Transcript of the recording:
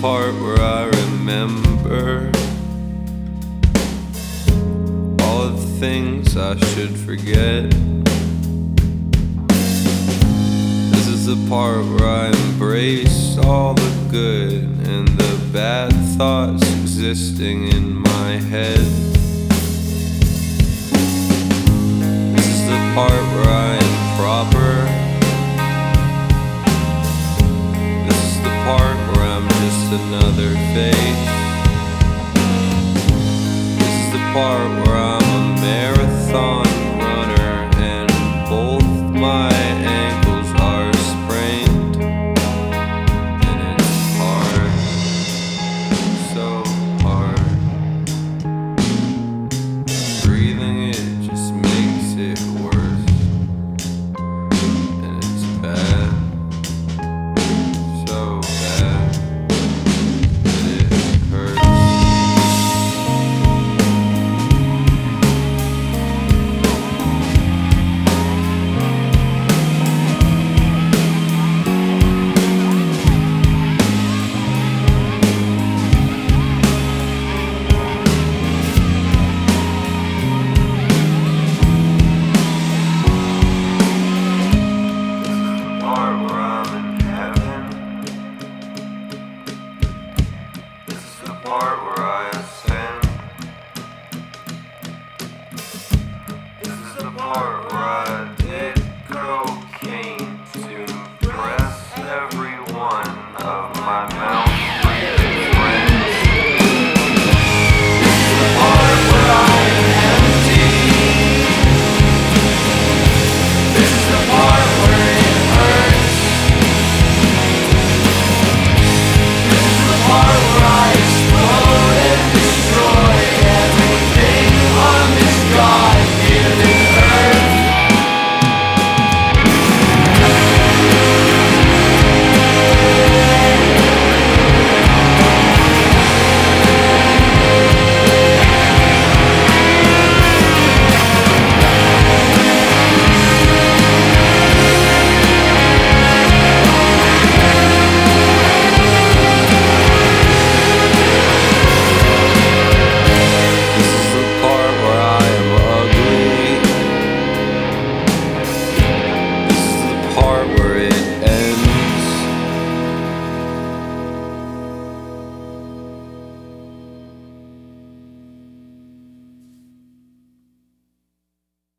part where I remember all of the things I should forget. This is the part where I embrace all the good and the bad thoughts existing in my head. This is the part where I am proper. This is the part where I'm just another face. This is the part where I'm a marathon runner and both my ankles are sprained. And it's hard, so hard. Breathing it just makes it worse. And it's bad, so bad that it hurts. Part where I ascend. This is the part where I